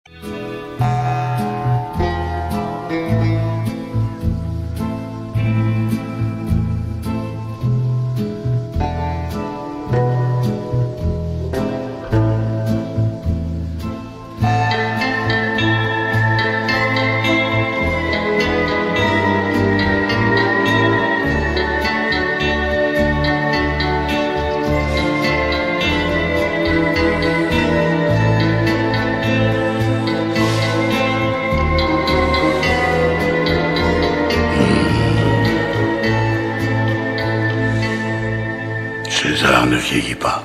César ne vieillit pas.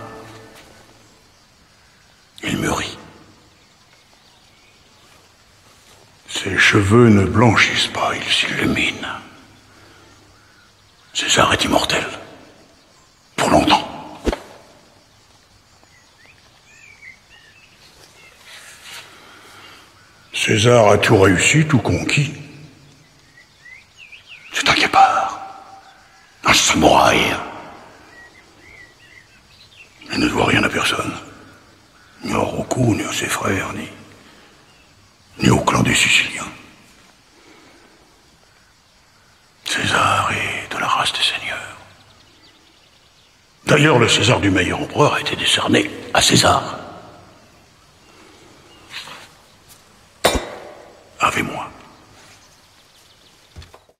Il mûrit. Ses cheveux ne blanchissent pas, ils s'illuminent. César est immortel. Pour longtemps. César a tout réussi, tout conquis. C'est un guépard. Un samouraï. Il ne doit rien à personne. Ni au Roku, ni à ses frères, ni au clan des Siciliens. César est de la race des seigneurs. D'ailleurs, le César du meilleur empereur a été décerné à César. Avec moi.